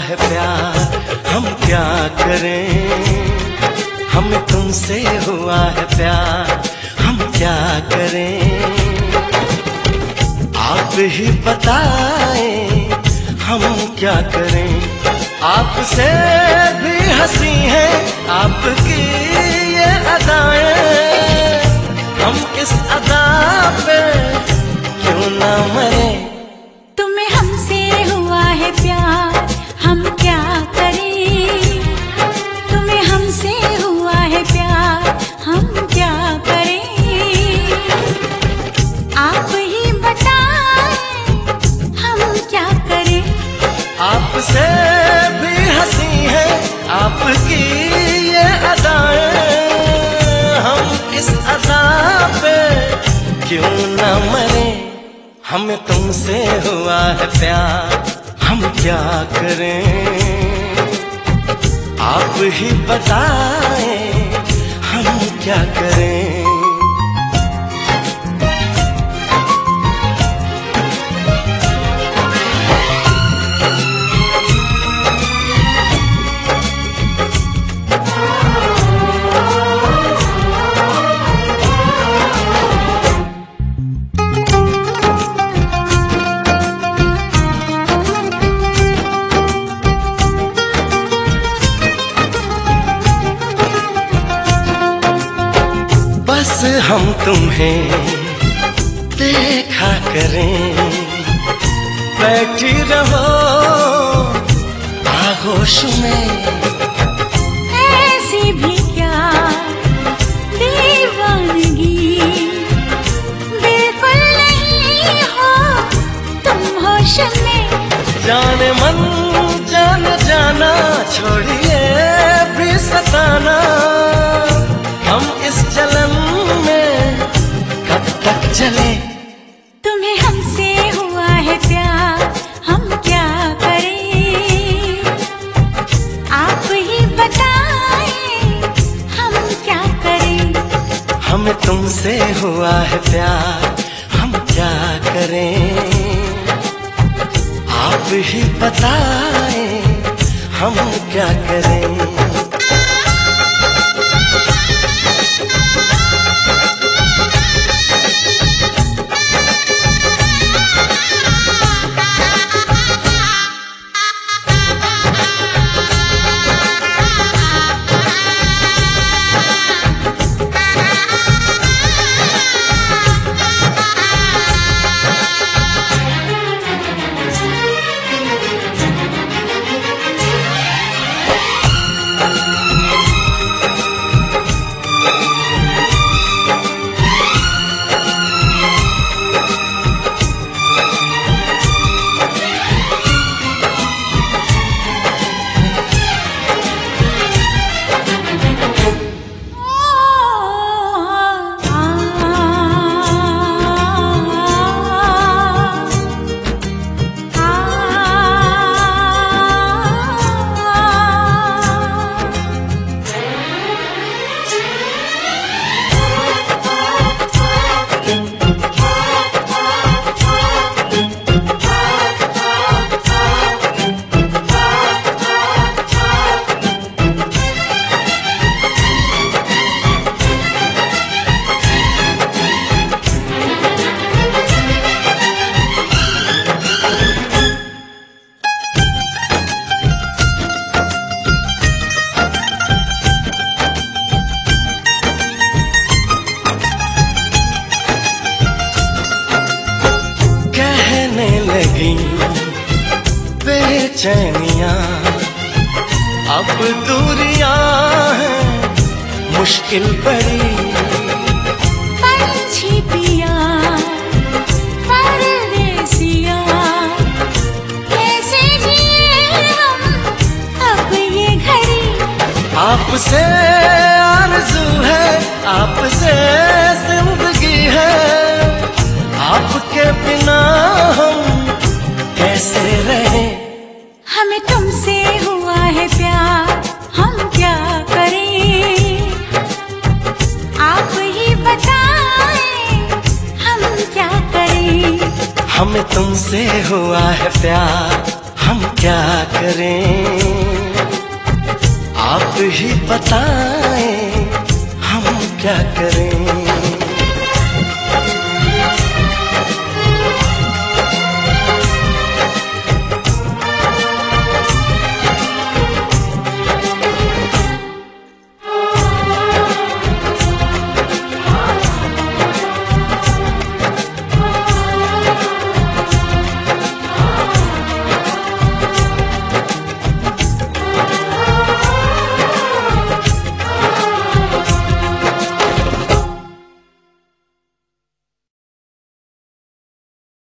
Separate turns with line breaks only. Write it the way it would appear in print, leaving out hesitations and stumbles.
है प्यार, हम क्या करें। हमें तुमसे हुआ है प्यार, हम क्या करें। आप ही बताएं हम क्या करें। आपसे भी हंसी है आपकी ये अदाएं, हम इस अदा पे क्यों ना मरे।
तुम्हें हमसे हुआ है प्यार, हम क्या करें। तुम्हें हमसे हुआ है प्यार, हम क्या करें। आप ही बताएं हम क्या करें।
आपसे भी हंसी है आपकी ये अदाएं, हम इस अदा पे क्यों ना मरे। हमें तुमसे हुआ है प्यार, हम क्या करें। आप ही बताएं हम क्या करें। बस हम तुम्हें देखा करें, बैठी रहो आगोश में।
ऐसी भी क्या दीवानगी, बिल्कुल नहीं हो तुम होश में।
जाने मन जान जाना, छोड़िए भी सताना। हम इस जलन में कब तक चले।
तुम्हें हमसे हुआ है प्यार, हम क्या करें। आप ही बताएं हम क्या करें।
हमें तुमसे हुआ है प्यार, हम क्या करें। आप ही बताएं हम क्या करें। बेचैनियां अब दूरियां हैं मुश्किल बड़ी।
पंछी पिया परदेसिया, कैसे जिए हम अब ये घड़ी।
आपसे आरज़ू है, आपसे जिंदगी है, आपके बिना हम कैसे रहें।
हमें तुमसे हुआ है प्यार, हम क्या करें। आप ही बताएं हम क्या करें।
हमें तुमसे हुआ है प्यार, हम क्या करें, आप ही बताएं हम क्या करें।